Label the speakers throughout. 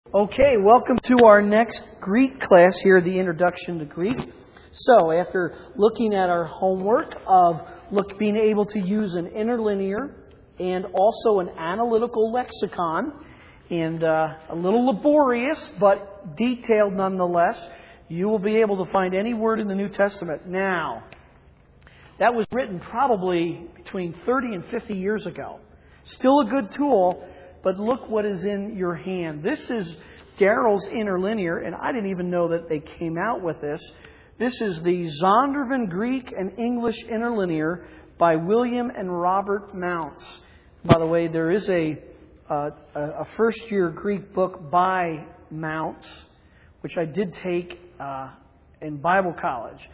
Speaker 1: Okay, welcome to our next Greek class here, the Introduction to Greek. So, after looking at our homework of being able to use an interlinear and also an analytical lexicon, and a little laborious but detailed nonetheless, you will be able to find any word in the New Testament. Now, that was written probably between 30 and 50 years ago. Still a good tool. But look what is in your hand. This is Darrell's interlinear, and I didn't even know that they came out with this. This is the Zondervan Greek and English Interlinear by William and Robert Mounts. By the way, there is a first-year Greek book by Mounts, which I did take in Bible college.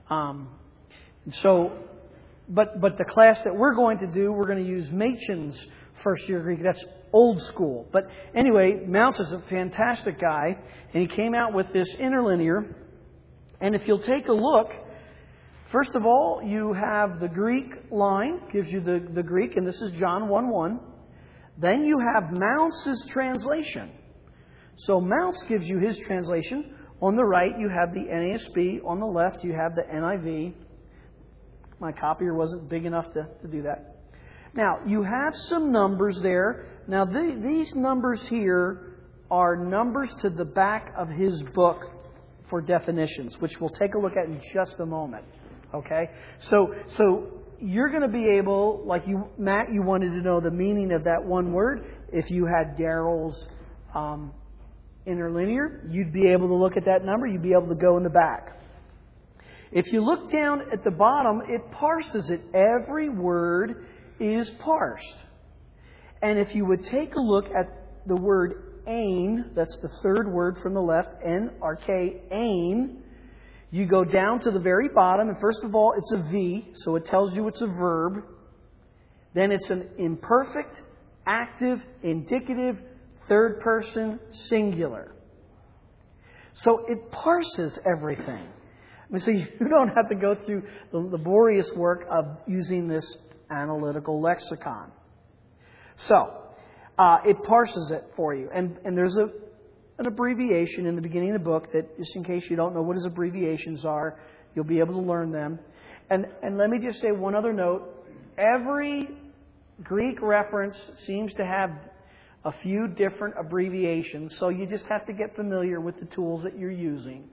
Speaker 1: But the class that we're going to do, we're going to use Machen's first-year Greek. That's old school. But anyway, Mounts is a fantastic guy, and he came out with this interlinear. And if you'll take a look, first of all, you have the Greek line, gives you the Greek, and this is John 1:1. Then you have Mounts' translation. So Mounts gives you his translation. On the right, you have the NASB. On the left, you have the NIV. My copier wasn't big enough to do that. Now, you have some numbers there. Now, these numbers here are numbers to the back of his book for definitions, which we'll take a look at in just a moment. Okay? So you're going to be able, like you, Matt, you wanted to know the meaning of that one word. If you had Darrell's interlinear, you'd be able to look at that number. You'd be able to go in the back. If you look down at the bottom, it parses it. Every word is parsed. And if you would take a look at the word ain, that's the third word from the left, N-R-K, ain, you go down to the very bottom, and first of all, it's a V, so it tells you it's a verb. Then it's an imperfect, active, indicative, third person, singular. So it parses everything. So you don't have to go through the laborious work of using this analytical lexicon. So, it parses it for you. And there's an abbreviation in the beginning of the book that, just in case you don't know what his abbreviations are, you'll be able to learn them. And let me just say one other note. Every Greek reference seems to have a few different abbreviations, so you just have to get familiar with the tools that you're using.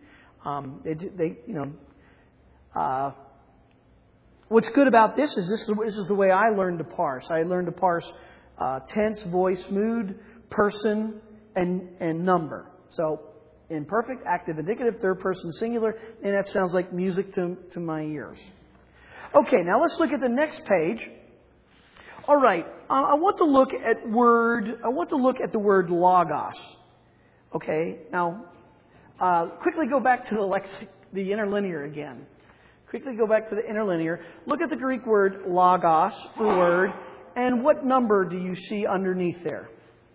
Speaker 1: What's good about this is this is the way I learned to parse. I learned to parse tense, voice, mood, person, and number. So, imperfect, active, indicative, third person, singular, and that sounds like music to my ears. Okay, now let's look at the next page. All right, I want to look at the word logos. Okay, now quickly go back to the interlinear again. Quickly go back to the interlinear. Look at the Greek word logos, the word, and what number do you see underneath there?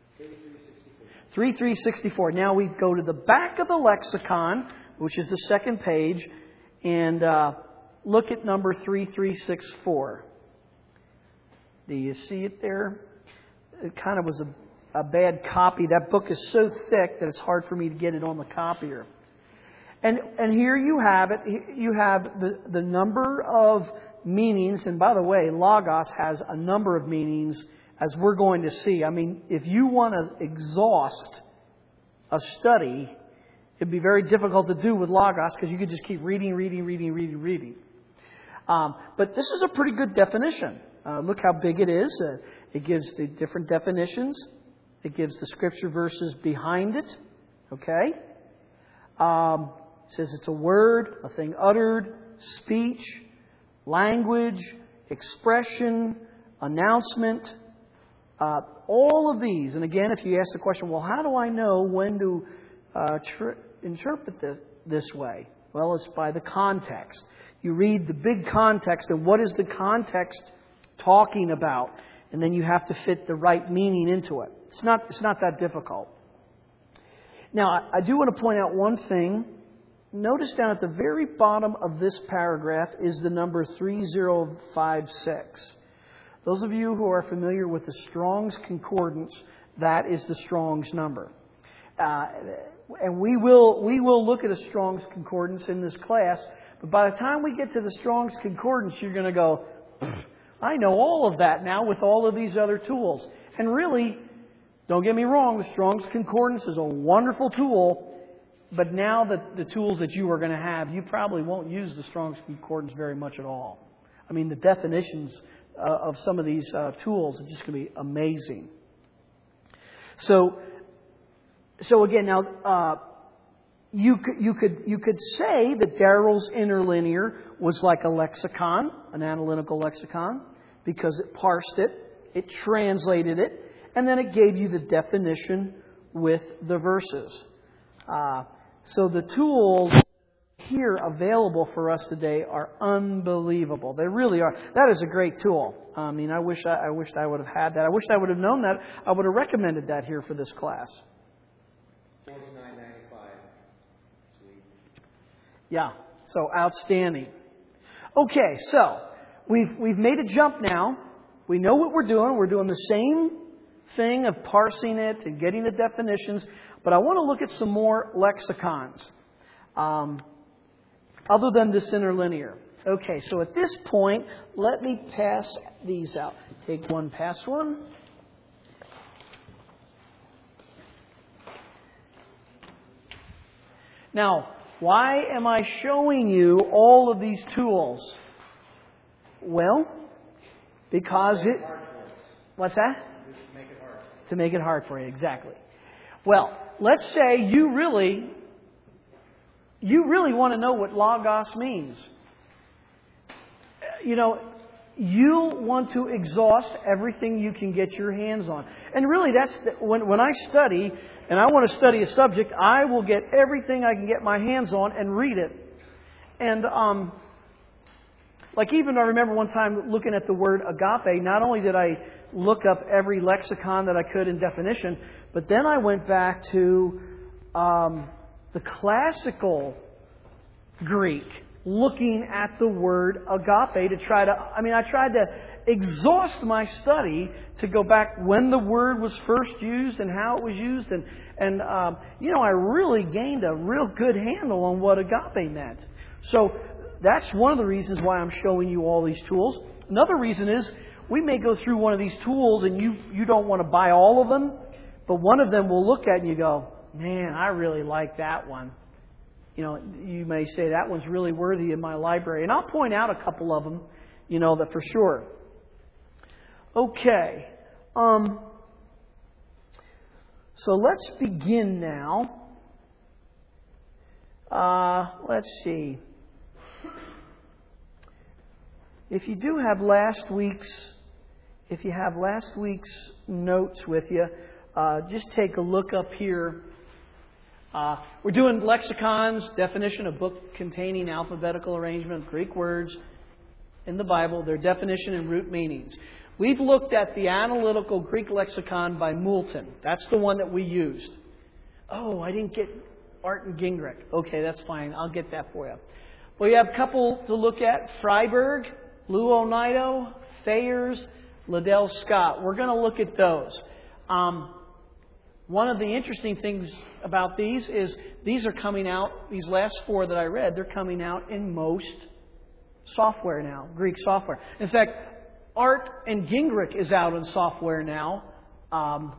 Speaker 1: 3364. Now we go to the back of the lexicon, which is the second page, and look at number 3364. Do you see it there? It kind of was a bad copy. That book is so thick that it's hard for me to get it on the copier. And here you have it. You have the number of meanings. And by the way, logos has a number of meanings, as we're going to see. I mean, if you want to exhaust a study, it'd be very difficult to do with logos because you could just keep reading. But this is a pretty good definition. Look how big it is. It gives the different definitions. It gives the scripture verses behind it. Okay? It says it's a word, a thing uttered, speech, language, expression, announcement, all of these. And again, if you ask the question, well, how do I know when to interpret this way? Well, it's by the context. You read the big context, and what is the context talking about? And then you have to fit the right meaning into it. It's not that difficult. Now, I do want to point out one thing. Notice down at the very bottom of this paragraph is the number 3056. Those of you who are familiar with the Strong's Concordance, that is the Strong's number. and we will look at a Strong's Concordance in this class, but by the time we get to the Strong's Concordance, you're going to go, I know all of that now with all of these other tools. And really, don't get me wrong, the Strong's Concordance is a wonderful tool, but now that the tools that you are going to have, you probably won't use the Strong's Concordance very much at all. I mean, the definitions of some of these tools are just going to be amazing. So again, now you could say that Darrell's interlinear was like a lexicon, an analytical lexicon, because it parsed it, it translated it, and then it gave you the definition with the verses. So the tools here available for us today are unbelievable. They really are. That is a great tool. I mean, I wished I would have had that. I wished I would have known that. I would have recommended that here for this class.
Speaker 2: $49.95. Sweet.
Speaker 1: Yeah. So outstanding. Okay, so we've made a jump now. We know what we're doing. We're doing the same thing of parsing it and getting the definitions. But I want to look at some more lexicons. Other than this interlinear. Okay, so at this point, let me pass these out. Take one, pass one. Now, why am I showing you all of these tools? Well, because it... What's that?
Speaker 2: To make it hard.
Speaker 1: To make it hard for you, exactly. Well, let's say you really want to know what logos means. You know, you want to exhaust everything you can get your hands on. And really, when I study, and I want to study a subject, I will get everything I can get my hands on and read it. And, like even I remember one time looking at the word agape, not only did I look up every lexicon that I could in definition, but then I went back to the classical Greek, looking at the word agape to try to, I tried to exhaust my study to go back when the word was first used and how it was used. And I really gained a real good handle on what agape meant. So that's one of the reasons why I'm showing you all these tools. Another reason is we may go through one of these tools and you don't want to buy all of them, but one of them we'll look at and you go, man, I really like that one. You know, you may say that one's really worthy in my library. And I'll point out a couple of them, that for sure. Okay. So let's begin now. Let's see. If you have last week's notes with you, just take a look up here. We're doing lexicons, definition of book containing alphabetical arrangement of Greek words in the Bible, their definition and root meanings. We've looked at the analytical Greek lexicon by Moulton. That's the one that we used. Oh, I didn't get Art and Gingrich. Okay, that's fine. I'll get that for you. Well, you have a couple to look at. Freiberg, Louw-Nida, Thayers, Liddell Scott. We're going to look at those. One of the interesting things about these is these are coming out, these last four that I read, they're coming out in most software now, Greek software. In fact, Art and Gingrich is out in software now. And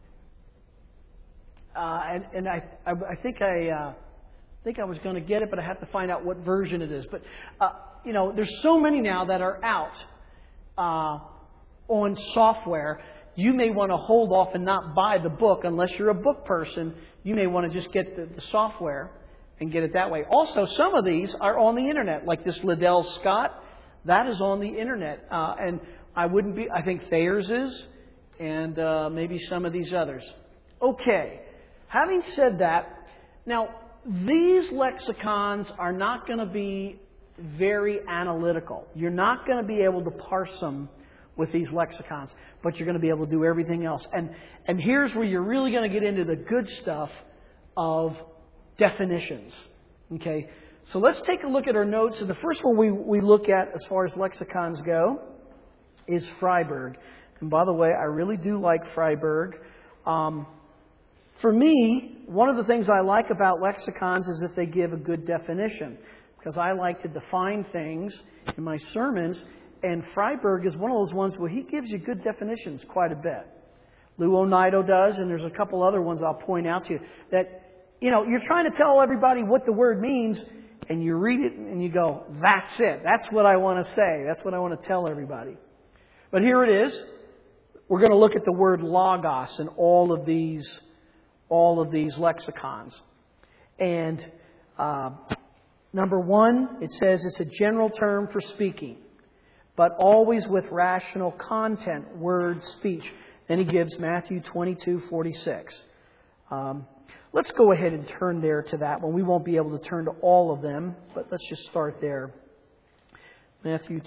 Speaker 1: I think I was going to get it, but I have to find out what version it is. But, there's so many now that are out on software. You may want to hold off and not buy the book unless you're a book person. You may want to just get the software and get it that way. Also, some of these are on the internet, like this Liddell Scott. That is on the internet. And I think Thayer's is, and maybe some of these others. Okay. Having said that, now, these lexicons are not going to be very analytical. You're not going to be able to parse them with these lexicons, but you're going to be able to do everything else. And here's where you're really going to get into the good stuff of definitions. Okay, so let's take a look at our notes. And the first one we look at as far as lexicons go is Freiberg. And by the way, I really do like Freiberg. For me, one of the things I like about lexicons is if they give a good definition, because I like to define things in my sermons, and Freiberg is one of those ones where he gives you good definitions quite a bit. Lou Onaido does, and there's a couple other ones I'll point out to you that, you're trying to tell everybody what the word means, and you read it and you go, that's it. That's what I want to say. That's what I want to tell everybody. But here it is. We're going to look at the word logos in all of these lexicons. And number one, it says it's a general term for speaking, but always with rational content, word, speech. Then he gives Matthew 22:46. Let's go ahead and turn there to that one. We won't be able to turn to all of them, but let's just start there. Matthew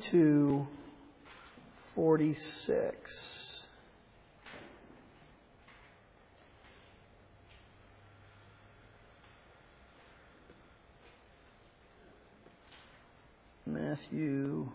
Speaker 1: 22:46. Matthew.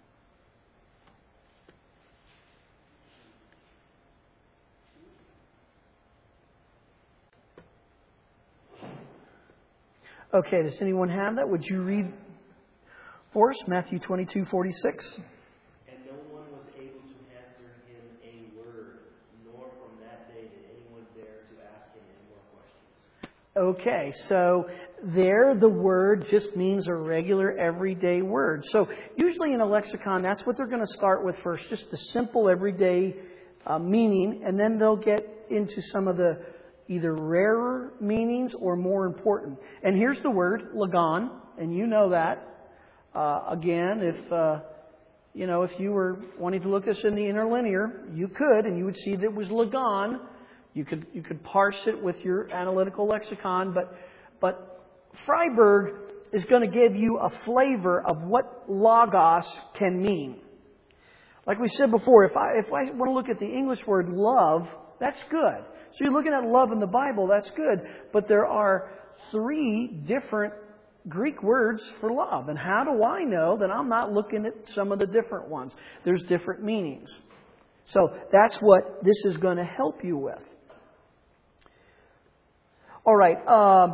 Speaker 1: Okay, does anyone have that? Would you read for us? Matthew 22:46.
Speaker 3: And no one was able to answer him a word, nor from that day did anyone dare to ask him any more questions.
Speaker 1: Okay, so there the word just means a regular everyday word. So usually in a lexicon, that's what they're going to start with first, just the simple everyday meaning, and then they'll get into some of the either rarer meanings or more important. And here's the word, logon, and you know that. Again, if you were wanting to look this in the interlinear, you could, and you would see that it was logon. You could parse it with your analytical lexicon, but Freiberg is going to give you a flavor of what logos can mean. Like we said before, if I want to look at the English word love, that's good. So you're looking at love in the Bible, that's good. But there are 3 different Greek words for love. And how do I know that I'm not looking at some of the different ones? There's different meanings. So that's what this is going to help you with. All right.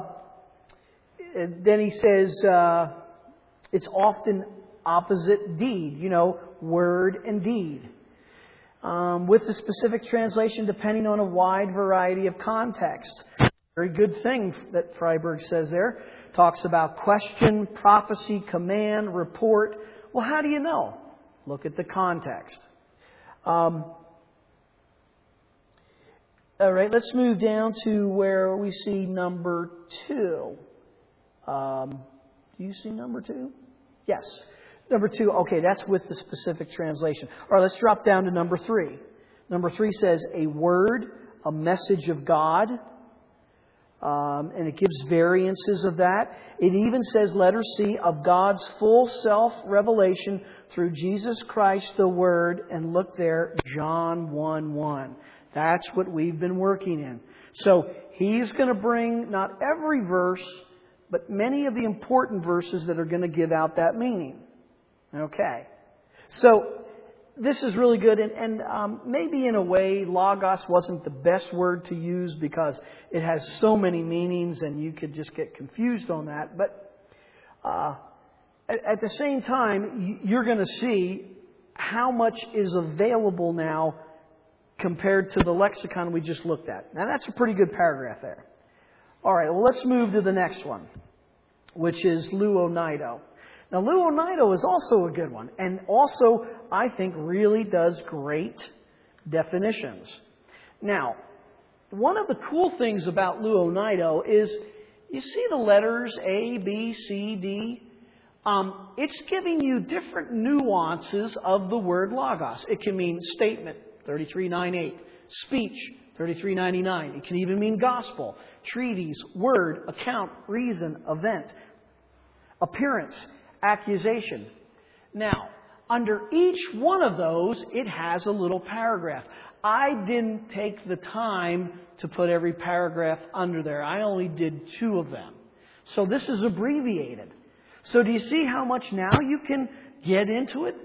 Speaker 1: Then he says it's often opposite deed, word and deed. With the specific translation depending on a wide variety of context. Very good thing that Freiberg says there. Talks about question, prophecy, command, report. Well, how do you know? Look at the context. All right, let's move down to where we see number 2. Do you see number 2? Yes. Number 2, okay, that's with the specific translation. All right, let's drop down to number 3. Number 3 says a word, a message of God. And it gives variances of that. It even says, letter C, of God's full self-revelation through Jesus Christ the Word. And look there, John 1:1. That's what we've been working in. So he's going to bring not every verse, but many of the important verses that are going to give out that meaning. Okay. So this is really good. And maybe in a way, logos wasn't the best word to use because it has so many meanings and you could just get confused on that. But at the same time, you're going to see how much is available now compared to the lexicon we just looked at. Now, that's a pretty good paragraph there. All right, well, let's move to the next one, which is Lou Onaido. Now, Lou Onaido is also a good one, and also, I think, really does great definitions. Now, one of the cool things about Lou Onaido is, you see the letters A, B, C, D? It's giving you different nuances of the word logos. It can mean statement, 3398, speech, 3399. It can even mean gospel, treatise, word, account, reason, event, appearance, accusation. Now, under each one of those, it has a little paragraph. I didn't take the time to put every paragraph under there. I only did 2 of them. So this is abbreviated. So do you see how much now you can get into it?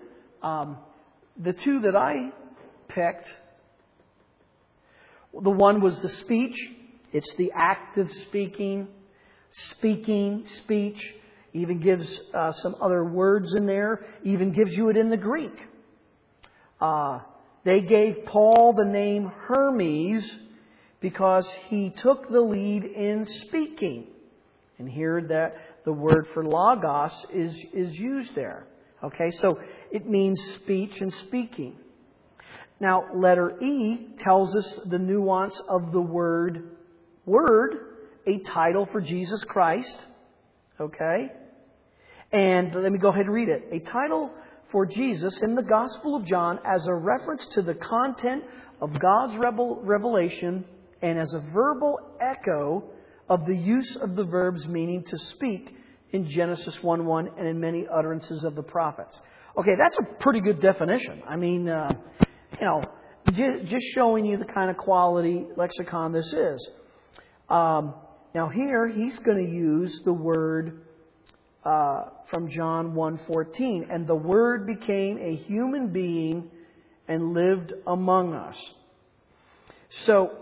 Speaker 1: The 2 that I picked, the one was the speech, It's the act of speaking, speech. Even gives some other words in there. Even gives you it in the Greek. They gave Paul the name Hermes because he took the lead in speaking. And here that the word for logos is used there. Okay, so it means speech and speaking. Now, letter E tells us the nuance of the word, a title for Jesus Christ. Okay? And let me go ahead and read it. A title for Jesus in the Gospel of John as a reference to the content of God's revelation and as a verbal echo of the use of the verbs meaning to speak in Genesis 1:1 and in many utterances of the prophets. Okay, that's a pretty good definition. I mean, just showing you the kind of quality lexicon this is. Now here, he's going to use the word from John 1:14. And the Word became a human being and lived among us. So,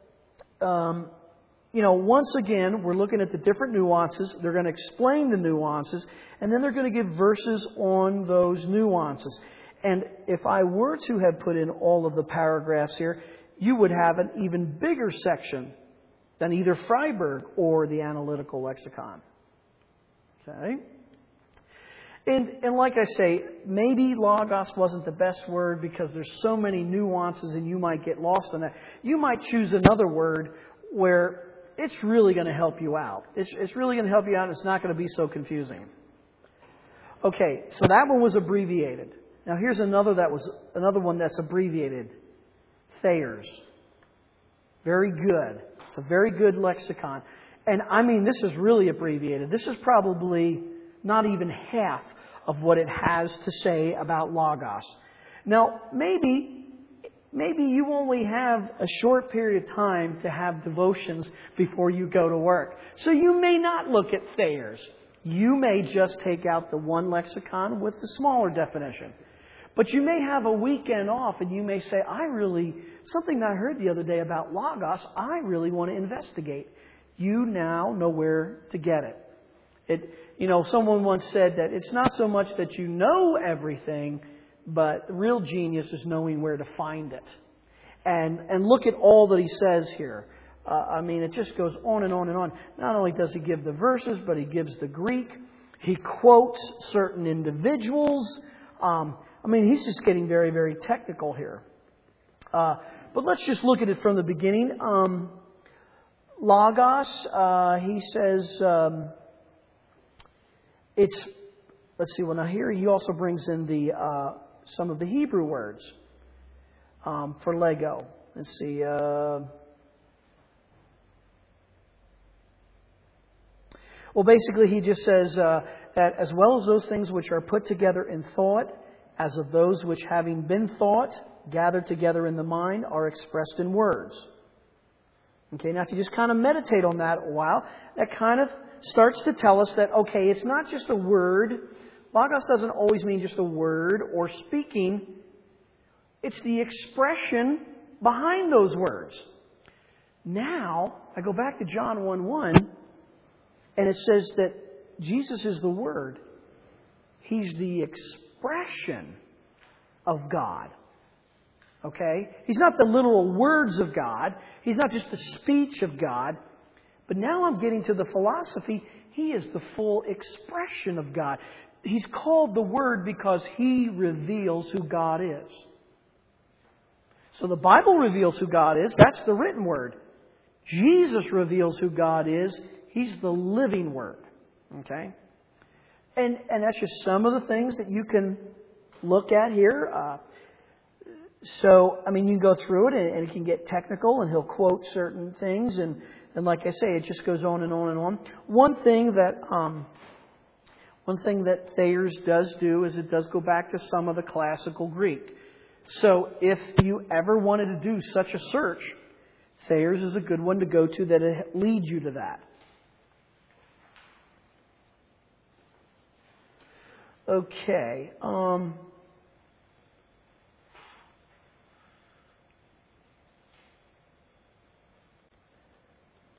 Speaker 1: once again, we're looking at the different nuances. They're going to explain the nuances. And then they're going to give verses on those nuances. And if I were to have put in all of the paragraphs here, you would have an even bigger section than either Freiberg or the Analytical Lexicon. Okay? And like I say, maybe logos wasn't the best word because there's so many nuances and you might get lost in that. You might choose another word where it's really going to help you out. It's really going to help you out and it's not going to be so confusing. Okay, so that one was abbreviated. Now here's another one that's abbreviated. Thayers. Very good. It's a very good lexicon. And I mean, this is really abbreviated. This is probably not even half of what it has to say about logos. Now, maybe you only have a short period of time to have devotions before you go to work. So you may not look at Thayers. You may just take out the one lexicon with the smaller definition. But you may have a weekend off and you may say, something I heard the other day about logos, I really want to investigate. You now know where to get it. Someone once said that it's not so much that you know everything, but real genius is knowing where to find it. And look at all that he says here. It just goes on and on and on. Not only does he give the verses, but he gives the Greek. He quotes certain individuals. He's just getting very, very technical here. But let's just look at it from the beginning. Logos, he says, now here he also brings in some of the Hebrew words for Lego. Let's see. Basically he just says that as well as those things which are put together in thought, as of those which having been thought, gathered together in the mind, are expressed in words. Okay, now if you just kind of meditate on that a while, that kind of starts to tell us that, okay, it's not just a word. Logos doesn't always mean just a word or speaking. It's the expression behind those words. Now, I go back to John 1:1, and it says that Jesus is the Word. He's the expression of God. Okay? He's not the literal words of God. He's not just the speech of God. But now I'm getting to the philosophy. He is the full expression of God. He's called the Word because He reveals who God is. So the Bible reveals who God is. That's the written Word. Jesus reveals who God is. He's the living Word. Okay? And that's just some of the things that you can look at here. You can go through it and it can get technical and he'll quote certain things. And like I say, it just goes on and on and on. One thing that Thayers does do is it does go back to some of the classical Greek. So if you ever wanted to do such a search, Thayers is a good one to go to that it leads you to that. Okay.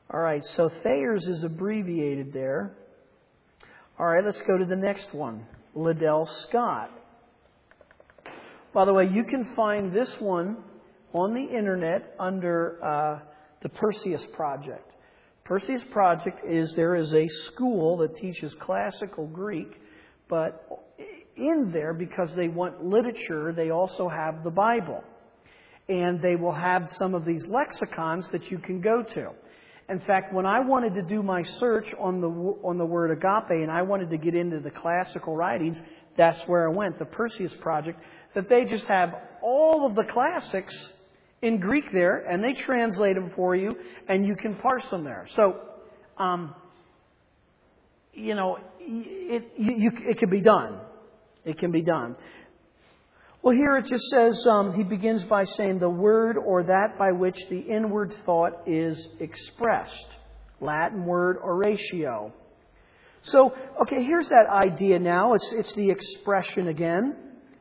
Speaker 1: All right, so Thayer's is abbreviated there. All right, let's go to the next one. Liddell Scott. By the way, you can find this one on the internet under the Perseus Project. Perseus Project there is a school that teaches classical Greek, but in there, because they want literature, they also have the Bible. And they will have some of these lexicons that you can go to. In fact, when I wanted to do my search on the word agape and I wanted to get into the classical writings, that's where I went, the Perseus Project, that they just have all of the classics in Greek there, and they translate them for you, and you can parse them there. So, it can be done. It can be done. Well, here it just says, he begins by saying the word or that by which the inward thought is expressed. Latin word oratio. So, okay, here's that idea now. It's the expression again.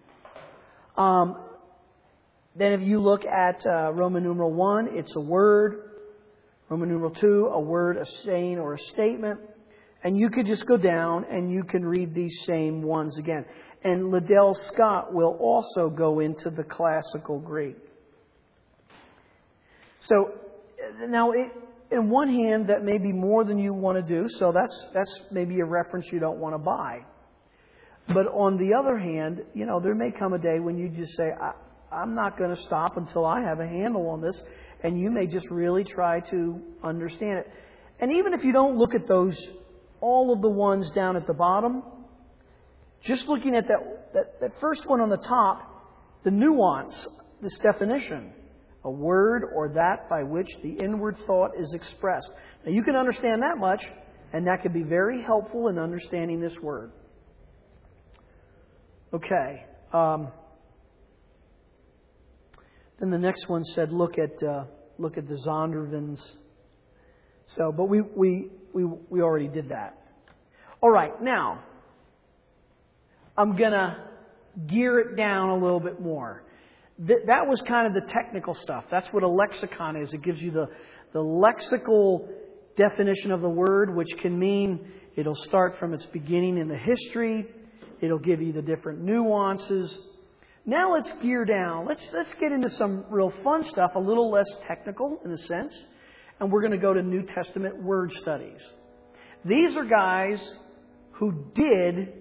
Speaker 1: Then if you look at Roman numeral 1, it's a word. Roman numeral 2, a word, a saying, or a statement. And you could just go down and you can read these same ones again. And Liddell Scott will also go into the classical Greek. So, now, in one hand, that may be more than you want to do, so that's maybe a reference you don't want to buy. But on the other hand, there may come a day when you just say, I'm not going to stop until I have a handle on this, and you may just really try to understand it. And even if you don't look at all of the ones down at the bottom, just looking at that first one on the top, the nuance, this definition, a word or that by which the inward thought is expressed. Now you can understand that much, and that can be very helpful in understanding this word. Okay. Then the next one said, look at the Zondervans. So, but we already did that. All right, now I'm gonna gear it down a little bit more. That was kind of the technical stuff. That's what a lexicon is. It gives you the lexical definition of the word, which can mean it'll start from its beginning in the history. It'll give you the different nuances. Now let's gear down. Let's get into some real fun stuff, a little less technical in a sense. And we're going to go to New Testament word studies. These are guys who did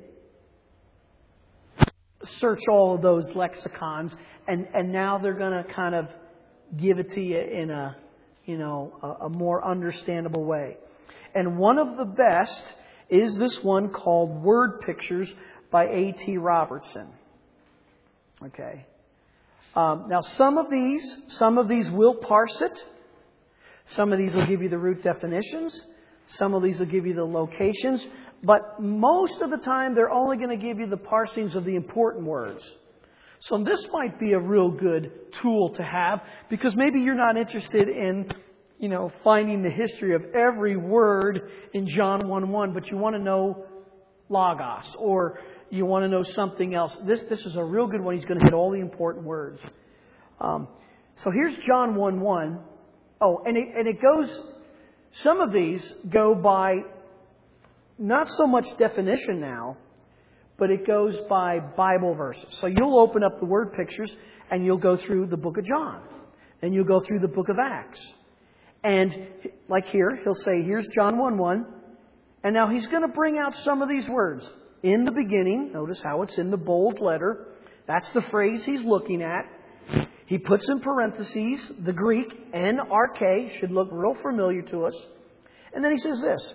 Speaker 1: search all of those lexicons, and now they're going to kind of give it to you in a more understandable way. And one of the best is this one called Word Pictures by A.T. Robertson. Okay. Now some of these will parse it. Some of these will give you the root definitions. Some of these will give you the locations. But most of the time, they're only going to give you the parsings of the important words. So this might be a real good tool to have, because maybe you're not interested in, finding the history of every word in John 1:1, but you want to know logos, or you want to know something else. This is a real good one. He's going to hit all the important words. So here's John 1:1. Oh, and it goes, some of these go by not so much definition now, but it goes by Bible verses. So you'll open up the word pictures and you'll go through the book of John. And you'll go through the book of Acts. And like here, he'll say, here's John 1:1. And now he's going to bring out some of these words. In the beginning, notice how it's in the bold letter. That's the phrase he's looking at. He puts in parentheses the Greek, NRK, should look real familiar to us. And then he says this.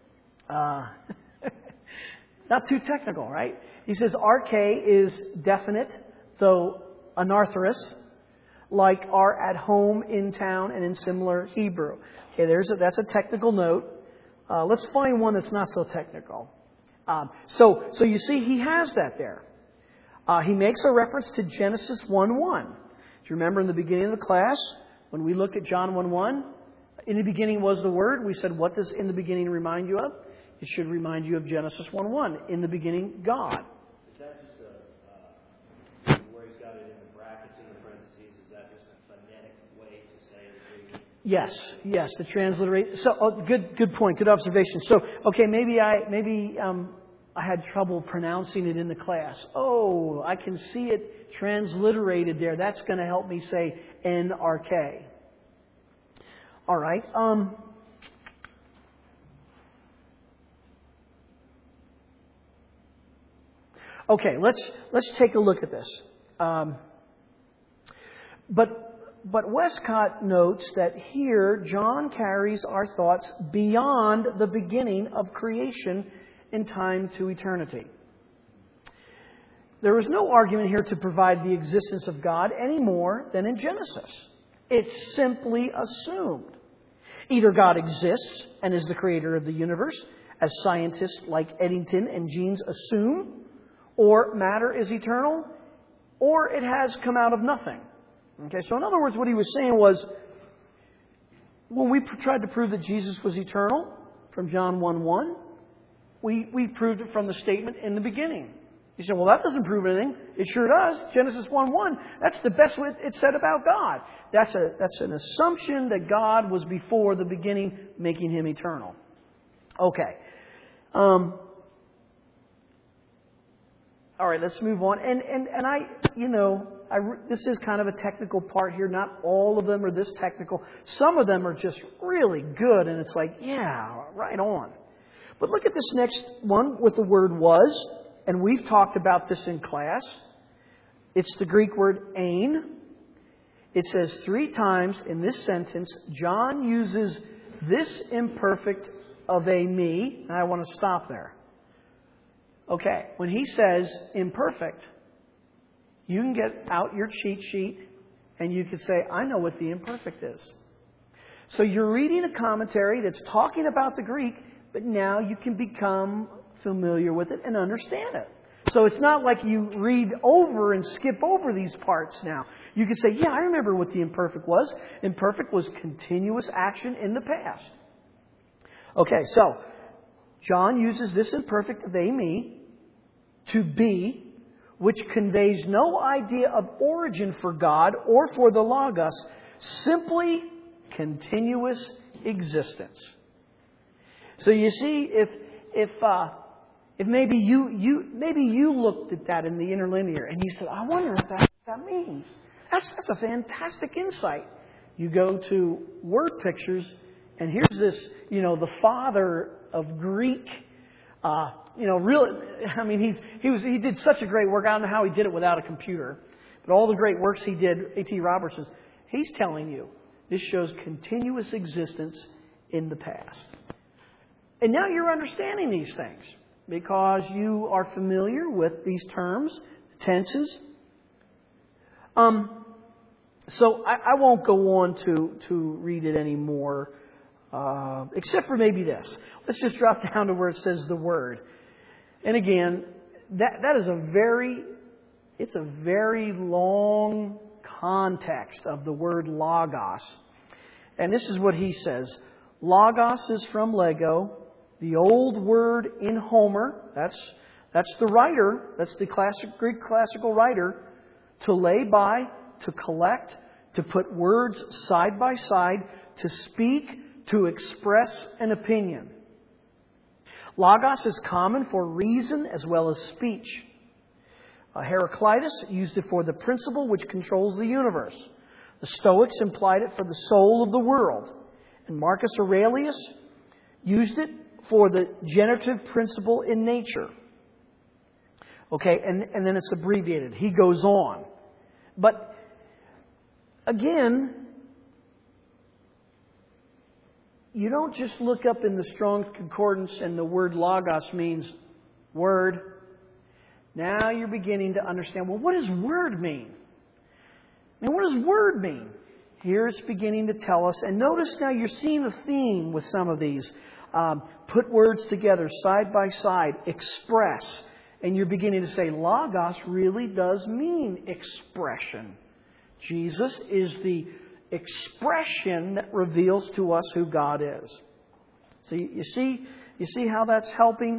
Speaker 1: Not too technical, right? He says RK is definite, though anarthrous, like are at home, in town, and in similar Hebrew. Okay, that's a technical note. Let's find one that's not so technical. So you see, he has that there. He makes a reference to Genesis 1:1. Do you remember in the beginning of the class, when we looked at John 1:1, in the beginning was the Word? We said, what does in the beginning remind you of? It should remind you of Genesis 1:1. In the beginning, God.
Speaker 3: Is that just where he's got it in the brackets and the parentheses, is that just a phonetic way to say it?
Speaker 1: Yes, the transliterate. So, good point, good observation. So, okay, maybe I had trouble pronouncing it in the class. Oh, I can see it transliterated there. That's going to help me say NRK. All right. Okay, let's take a look at this. But Westcott notes that here John carries our thoughts beyond the beginning of creation in time to eternity. There is no argument here to provide the existence of God any more than in Genesis. It's simply assumed. Either God exists and is the creator of the universe, as scientists like Eddington and Jeans assume, or matter is eternal, or it has come out of nothing. Okay, so in other words, what he was saying was, when we tried to prove that Jesus was eternal from John 1:1, we proved it from the statement in the beginning. You say, well, that doesn't prove anything. It sure does. Genesis 1:1, that's the best way it said about God. That's an assumption that God was before the beginning, making him eternal. Okay. All right, let's move on. This is kind of a technical part here. Not all of them are this technical. Some of them are just really good, and it's like, yeah, right on. But look at this next one with the word was, and we've talked about this in class. It's the Greek word ein. It says 3 times in this sentence, John uses this imperfect of a me, and I want to stop there. Okay, when he says imperfect, you can get out your cheat sheet and you can say, I know what the imperfect is. So you're reading a commentary that's talking about the Greek, but now you can become familiar with it and understand it. So it's not like you read over and skip over these parts now. You can say, yeah, I remember what the imperfect was. Imperfect was continuous action in the past. Okay, so John uses this imperfect they, me, to be, which conveys no idea of origin for God or for the Logos, simply continuous existence. So you see, if maybe you looked at that in the interlinear and you said, I wonder if that's what that means. That's a fantastic insight. You go to word pictures, and here's this, the father of Greek. Really, I mean, he did such a great work. I don't know how he did it without a computer, but all the great works he did, A.T. Robertson, he's telling you this shows continuous existence in the past. And now you're understanding these things because you are familiar with these terms, tenses. So I won't go on to read it anymore, except for maybe this. Let's just drop down to where it says the word. And again, that is a very long context of the word logos. And this is what he says. Logos is from Lego, the old word in Homer. That's the writer. That's the Greek classical writer. To lay by, to collect, to put words side by side, to speak, to express an opinion. Logos is common for reason as well as speech. Heraclitus used it for the principle which controls the universe. The Stoics implied it for the soul of the world. And Marcus Aurelius used it for the generative principle in nature. Okay, and then it's abbreviated. He goes on. But again, you don't just look up in the Strong's Concordance and the word logos means word. Now you're beginning to understand, well, what does word mean? I mean, what does word mean? Here it's beginning to tell us. And notice now you're seeing a theme with some of these. Put words together side by side. Express. And you're beginning to say, logos really does mean expression. Jesus is the expression that reveals to us who God is. So you see how that's helping?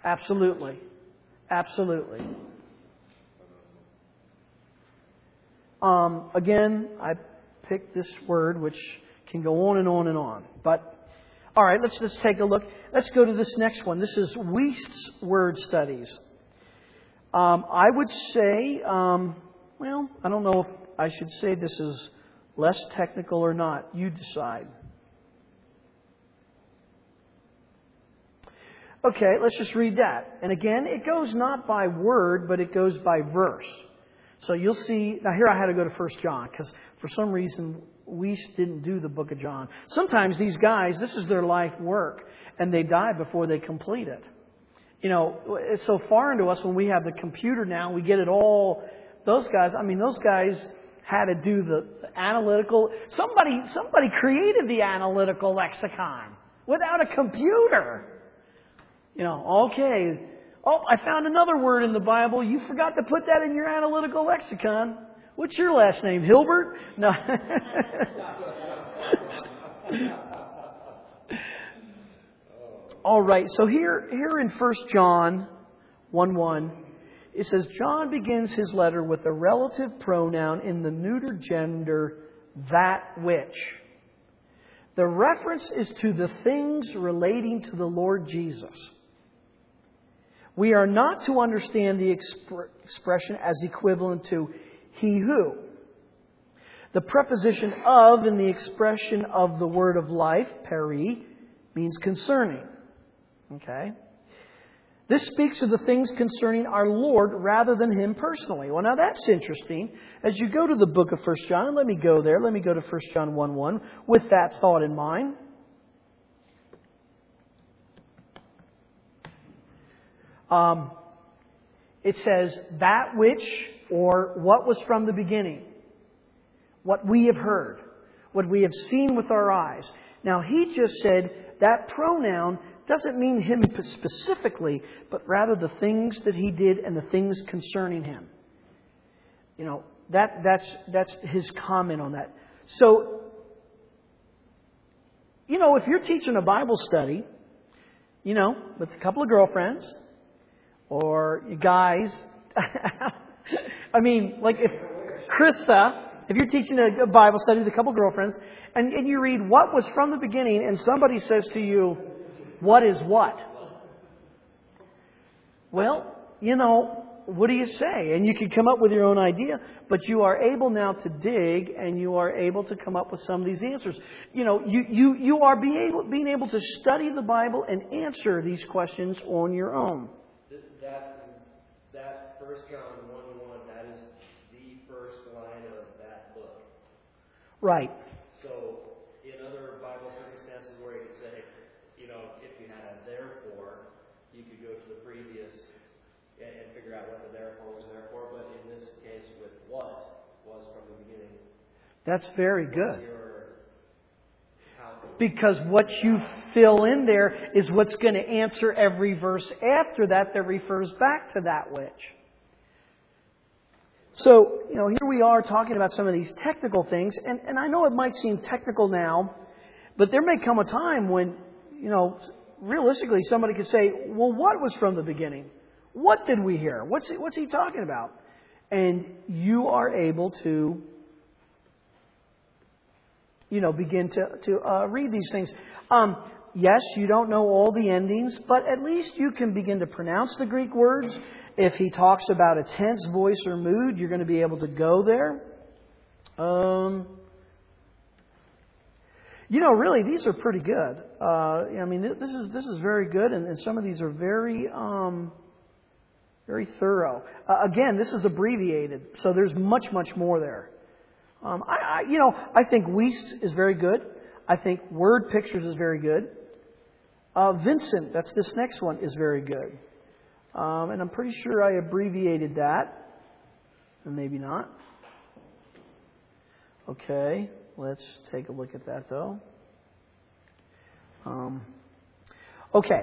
Speaker 1: Absolutely. Absolutely. Again, I picked this word, which can go on and on and on. But, all right, let's just take a look. Let's go to this next one. This is Wuest's Word Studies. I would say, well, I don't know if I should say this is less technical or not. You decide. Okay, let's just read that. And again, it goes not by word, but it goes by verse. So you'll see, now here I had to go to 1 John, because for some reason, Wuest didn't do the book of John. Sometimes these guys, this is their life work, and they die before they complete it. You know, it's so foreign to us when we have the computer now, we get it all. Those guys had to do the analytical. Somebody created the analytical lexicon without a computer. You know, okay. Oh, I found another word in the Bible. You forgot to put that in your analytical lexicon. What's your last name? Hilbert? No. All right. So here in 1 John 1:1, it says, John begins his letter with a relative pronoun in the neuter gender, that which. The reference is to the things relating to the Lord Jesus. We are not to understand the expression as equivalent to he who. The preposition of in the expression of the word of life, peri, means concerning. Okay? This speaks of the things concerning our Lord rather than Him personally. Well, now that's interesting. As you go to the book of 1 John, and let me go there. Let me go to 1 John 1:1 with that thought in mind. It says, that which, or what was from the beginning. What we have heard. What we have seen with our eyes. Now, he just said that pronoun doesn't mean him specifically, but rather the things that he did and the things concerning him. You know, that's his comment on that. So, you know, if you're teaching a Bible study, you know, with a couple of girlfriends, or you guys, I mean, like if you're teaching a Bible study with a couple of girlfriends, and you read what was from the beginning, and somebody says to you, what is what? Well, you know, what do you say? And you can come up with your own idea, but you are able now to dig, and you are able to come up with some of these answers. You know, you are being able to study the Bible and answer these questions on your own.
Speaker 3: That 1 John 1:1, that is the first line of that book.
Speaker 1: Right.
Speaker 3: So, in other Bible circumstances where you could say, you know, if you had a therefore, you could go to the previous and figure out what the therefore was there for. But in this case, with what was from the beginning.
Speaker 1: That's very good. Because what you fill in there is what's going to answer every verse after that refers back to that which. So, you know, here we are talking about some of these technical things, and I know it might seem technical now, but there may come a time when, you know, realistically somebody could say, well, what was from the beginning? What did we hear? What's he talking about? And you are able to, you know, begin to read these things. Yes, you don't know all the endings, but at least you can begin to pronounce the Greek words. If he talks about a tense, voice, or mood, you're going to be able to go there. You know, really, these are pretty good. I mean, this is very good, and some of these are very thorough. Again, this is abbreviated, so there's much more there. I think Wuest is very good. I think Word Pictures is very good. Vincent, that's this next one, is very good. And I'm pretty sure I abbreviated that. And maybe not. Okay, let's take a look at that though. Okay,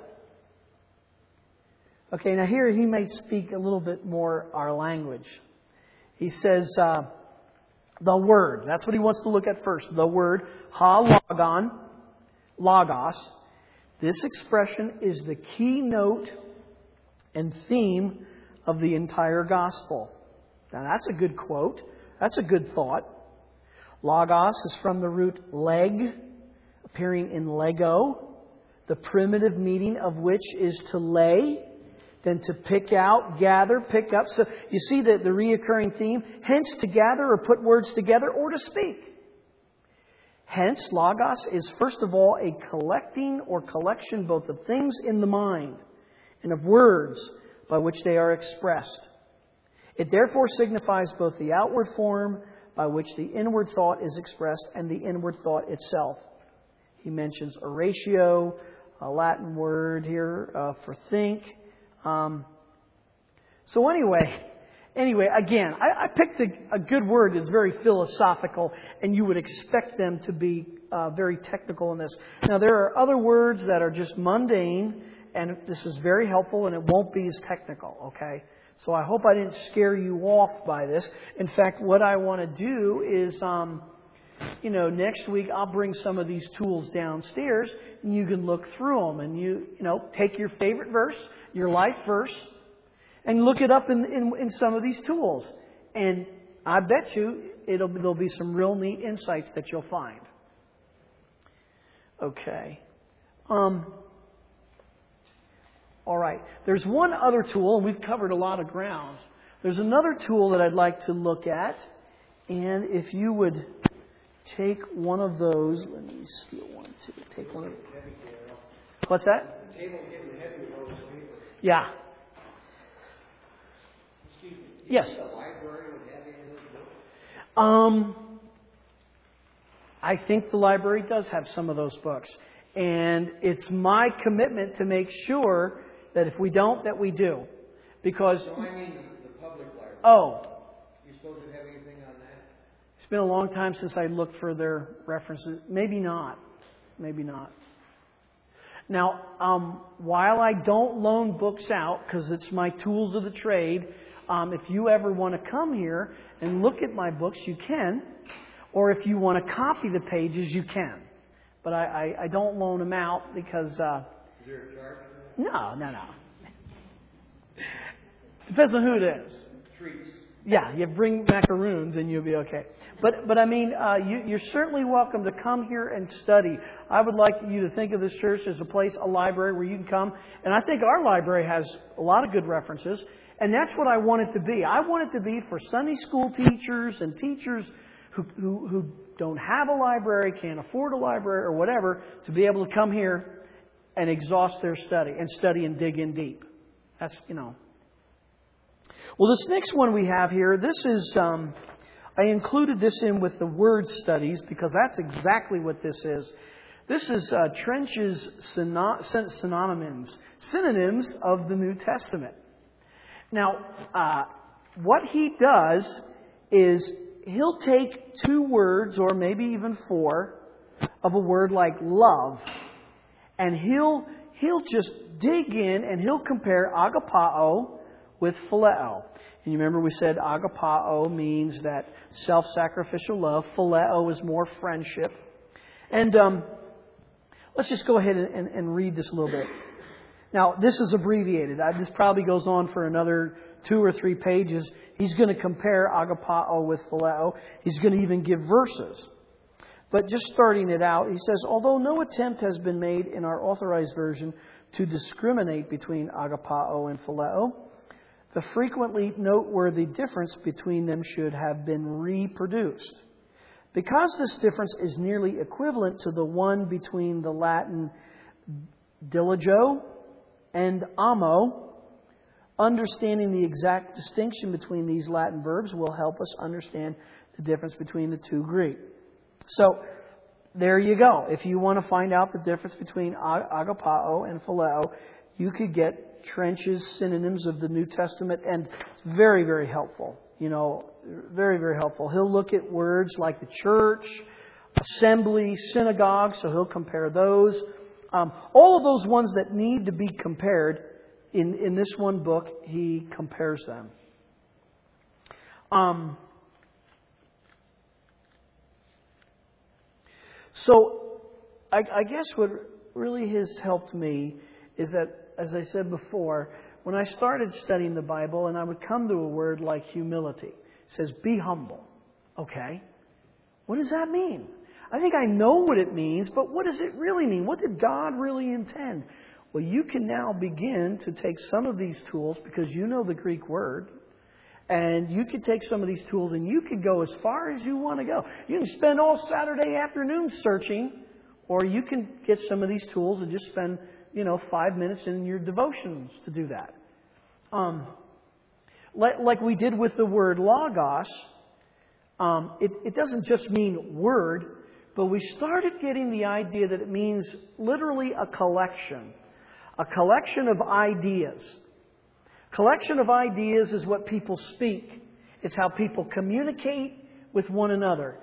Speaker 1: now here he may speak a little bit more our language. He says, the Word. That's what he wants to look at first. The Word. Ha-logon. Logos. This expression is the keynote and theme of the entire Gospel. Now that's a good quote. That's a good thought. Logos is from the root leg, appearing in Lego, the primitive meaning of which is to lay, then to pick out, gather, pick up. So you see the reoccurring theme. Hence, to gather or put words together or to speak. Hence, Logos is first of all a collecting or collection both of things in the mind and of words by which they are expressed. It therefore signifies both the outward form by which the inward thought is expressed and the inward thought itself. He mentions oratio, a Latin word here for think. So anyway, again, I picked a good word that's very philosophical, and you would expect them to be very technical in this. Now, there are other words that are just mundane, and this is very helpful, and it won't be as technical, okay? So I hope I didn't scare you off by this. In fact, what I want to do is, next week I'll bring some of these tools downstairs, and you can look through them, and you take your favorite verse, your life verse, and look it up in some of these tools. And I bet you there'll be some real neat insights that you'll find. Okay. All right. There's one other tool, and we've covered a lot of ground. There's another tool that I'd like to look at. And if you would take one of those. Let me steal one, too. Take one of them. What's that?
Speaker 2: The table's getting heavy with all this paper.
Speaker 1: Yeah.
Speaker 2: Excuse me.
Speaker 1: Yes.
Speaker 2: The library would have any of those books?
Speaker 1: I think the library does have some of those books. And it's my commitment to make sure that if we don't, that we do. Because...
Speaker 2: So I mean the public library.
Speaker 1: Oh.
Speaker 2: You supposed to have anything on that?
Speaker 1: It's been a long time since I looked for their references. Maybe not. Maybe not. Now, while I don't loan books out, because it's my tools of the trade, if you ever want to come here and look at my books, you can. Or if you want to copy the pages, you can. But I don't loan them out because...
Speaker 2: Is there a charge for that?
Speaker 1: No. Depends on who it is.
Speaker 2: Treats.
Speaker 1: Yeah, you bring macaroons and you'll be okay. But I mean, you're certainly welcome to come here and study. I would like you to think of this church as a library where you can come. And I think our library has a lot of good references. And that's what I want it to be. I want it to be for Sunday school teachers and teachers who don't have a library, can't afford a library or whatever, to be able to come here and exhaust their study and dig in deep. That's, Well, this next one we have here, this is, I included this in with the word studies because that's exactly what this is. This is Trench's synonyms of the New Testament. Now, what he does is he'll take two words, or maybe even four, of a word like love, and he'll just dig in and he'll compare agapao with phileo. And you remember we said agapao means that self-sacrificial love. Phileo is more friendship. And let's just go ahead and read this a little bit. Now, this is abbreviated. This probably goes on for another 2 or 3 pages. He's going to compare agapao with phileo. He's going to even give verses. But just starting it out, he says, although no attempt has been made in our authorized version to discriminate between agapao and phileo, the frequently noteworthy difference between them should have been reproduced. Because this difference is nearly equivalent to the one between the Latin diligio and amo, understanding the exact distinction between these Latin verbs will help us understand the difference between the two Greek. So, there you go. If you want to find out the difference between agapao and phileo, you could get Trench's synonyms of the New Testament, and it's very, very helpful. Very, very helpful. He'll look at words like the church, assembly, synagogue, so he'll compare those. All of those ones that need to be compared, in this one book, he compares them. So, I guess what really has helped me is that, as I said before, when I started studying the Bible and I would come to a word like humility, it says, be humble. Okay. What does that mean? I think I know what it means, but what does it really mean? What did God really intend? Well, you can now begin to take some of these tools, because you know the Greek word, and you could take some of these tools and you could go as far as you want to go. You can spend all Saturday afternoon searching, or you can get some of these tools and just spend, 5 minutes in your devotions to do that. Like we did with the word logos, it doesn't just mean word, but we started getting the idea that it means literally a collection of ideas. Collection of ideas is what people speak. It's how people communicate with one another.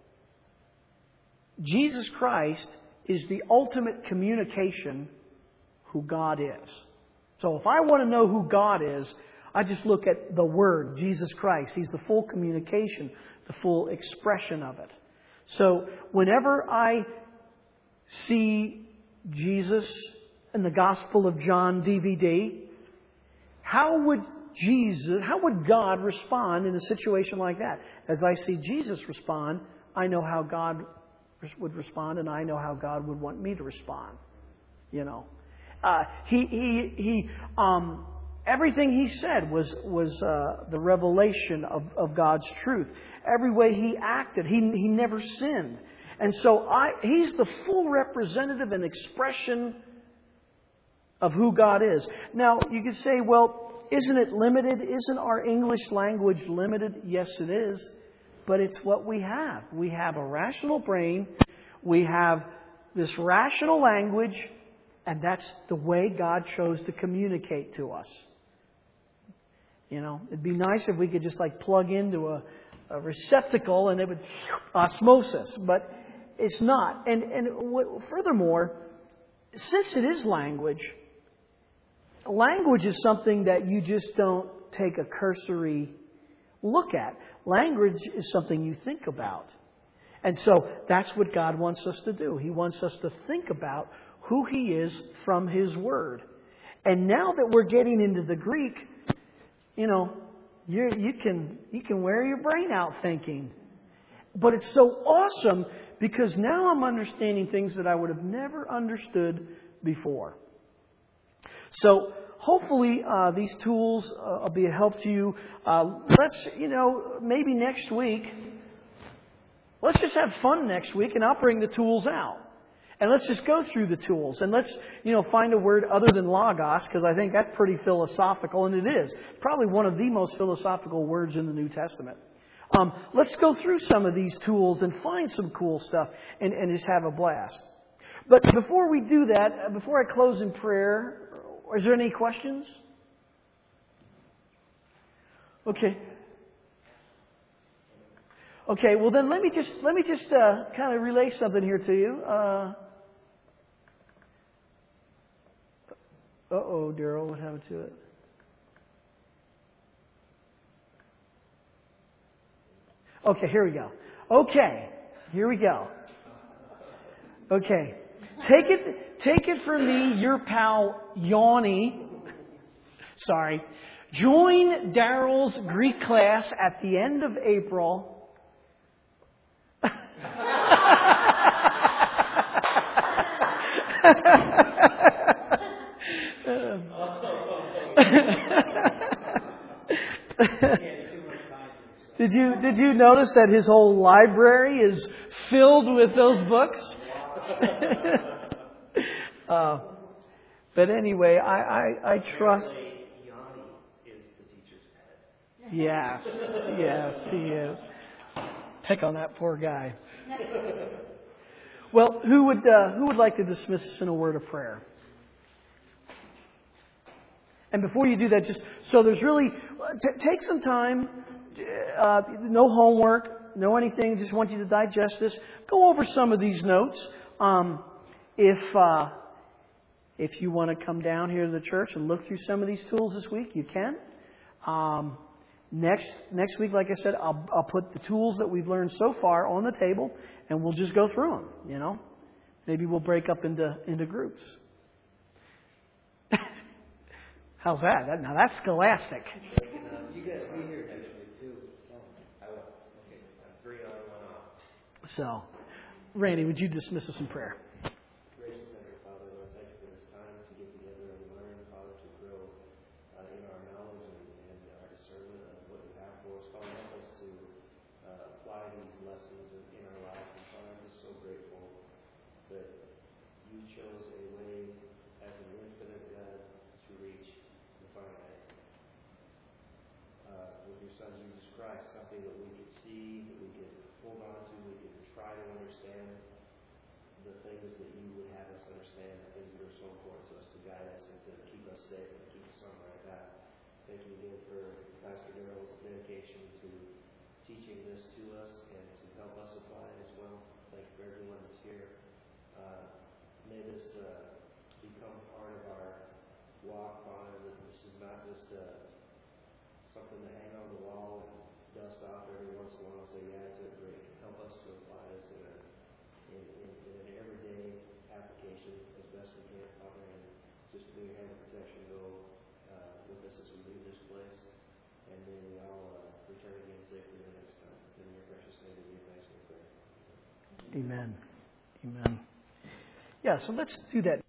Speaker 1: Jesus Christ is the ultimate communication who God is. So if I want to know who God is, I just look at the Word, Jesus Christ. He's the full communication, the full expression of it. So whenever I see Jesus in the Gospel of John DVD, how would God respond in a situation like that? As I see Jesus respond, I know how God would respond, and I know how God would want me to respond. Everything He said was the revelation of God's truth. Every way He acted, He never sinned. And so He's the full representative and expression of who God is. Now, you could say, well, isn't it limited? Isn't our English language limited? Yes, it is. But it's what we have. We have a rational brain. We have this rational language. And that's the way God chose to communicate to us. It'd be nice if we could just plug into a receptacle and it would osmosis. But it's not. And furthermore, since it is language is something that you just don't take a cursory look at. Language is something you think about. And so that's what God wants us to do. He wants us to think about who He is from His Word. And now that we're getting into the Greek, you can wear your brain out thinking. But it's so awesome because now I'm understanding things that I would have never understood before. So hopefully these tools will be a help to you. Let's, maybe next week, let's just have fun next week and I'll bring the tools out. And let's just go through the tools and let's, find a word other than logos, because I think that's pretty philosophical, and it is. Probably one of the most philosophical words in the New Testament. Let's go through some of these tools and find some cool stuff and just have a blast. But before we do that, before I close in prayer, is there any questions? Okay. Okay, well then let me just kind of relay something here to you. Daryl, what happened to it? Okay, here we go. Okay, here we go. Okay, take it from me, your pal Yanni. Sorry. Join Daryl's Greek class at the end of April. Did you notice that his whole library is filled with those books? But anyway, I trust. Yes, he is. Pick on that poor guy. Well, who would like to dismiss us in a word of prayer? And before you do that, there's really take some time. No homework, no anything. Just want you to digest this. Go over some of these notes. If you want to come down here to the church and look through some of these tools this week, you can. Next week, like I said, I'll put the tools that we've learned so far on the table, and we'll just go through them. Maybe we'll break up into groups. How's that? Now that's scholastic.
Speaker 2: You guys be here next week too. I will. Okay.
Speaker 1: So, Randy, would you dismiss us in prayer?
Speaker 2: Gracious Heavenly Father, Lord, thank you for this time to get together and learn, Father, to grow in our knowledge and our discernment of what you have for us. Father, help us to apply these lessons in our life. And Father, I'm just so grateful that you chose a way as an infinite God to reach the finite. With your Son, Jesus Christ, something that we could see, that we could hold on to, we could try to understand the things that you would have us understand, the things that are so important to us to guide us and to keep us safe and keep us on the right path. Thank you again for Pastor Darrell's dedication to teaching this to us and to help us apply it as well. Thank you for everyone that's here. May this become part of our walk, Father, that this is not just something to hang on the wall and dust off every once in a while and say, yeah, it's great. Help us to apply this in an everyday application as best we can, Father, and just may your hand of protection go with us as we leave this place, and may we all return again safely the next time. In your precious name, we give thanks and prayer.
Speaker 1: Amen. Amen. Yeah, so let's do that.